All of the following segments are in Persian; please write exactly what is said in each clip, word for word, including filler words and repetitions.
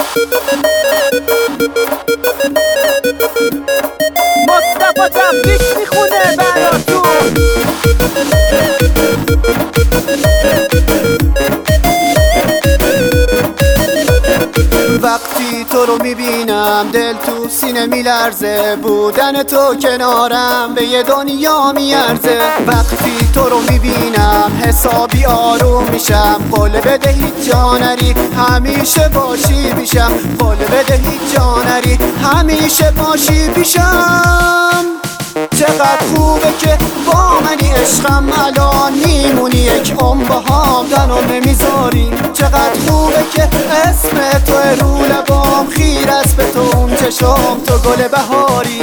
مصطفی تبریک میخونه براتون. وقتی تو رو میبینم دل تو سینه میلرزه، بودن تو کنارم به یه دنیا میارزه. وقتی تو رو میبینم حسابی آروم میشم، قول بده هیچ جا نری همیشه باشی پیشم، قول بده هیچ جا نری همیشه باشی پیشم. چقدر خوبه که با منی عشقم، الان میمونی یک عمر باهام تنها نمیذاری. چقدر خوبه که اسم تو رو لبام، خیر است به تو اون چشم، تو گل بهاری.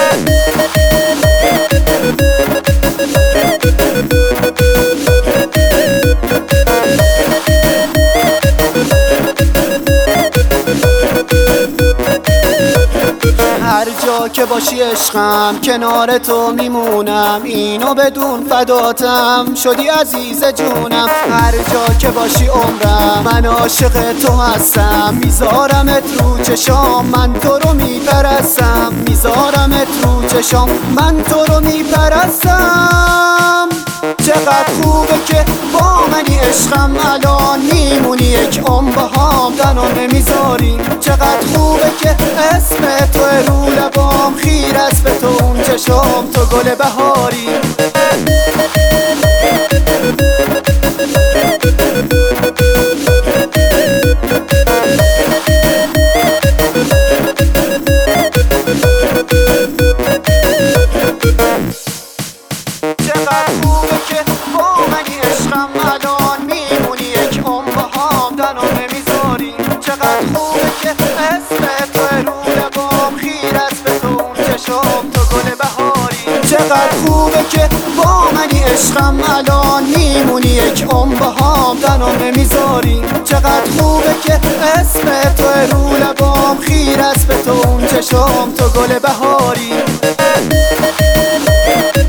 هر جا که باشی عشقم کنار تو میمونم، اینو بدون فداتم شدی عزیز جونم. هر جا که باشی عمرم من عاشق تو هستم، میذارمت رو چشام من تو رو میپرستم، میذارمت رو چشام من تو رو میپرستم. چقدر خوبه که با منی عشقم، الان میمونی یک عمر باهام تنها نمیذاری. چقدر خوبه که اسم تو رو لبام، خیر است به تو اون چشم، تو گل بهاری. چقدر خوبه که با منی عشقم، الان میمونی یک عمر باهام تنها نمیذاری. چقدر خوبه که اسم تو رو لبام، خیر است به تو اون چشم، تو گل بهاری. چقدر خوبه که با منی عشقم، الان میمونی یک عمر باهام تنها نمیذاری. چقدر خوبه که اسم تو رو لبام، خیر است به تو اون چشم، تو گل بهاری.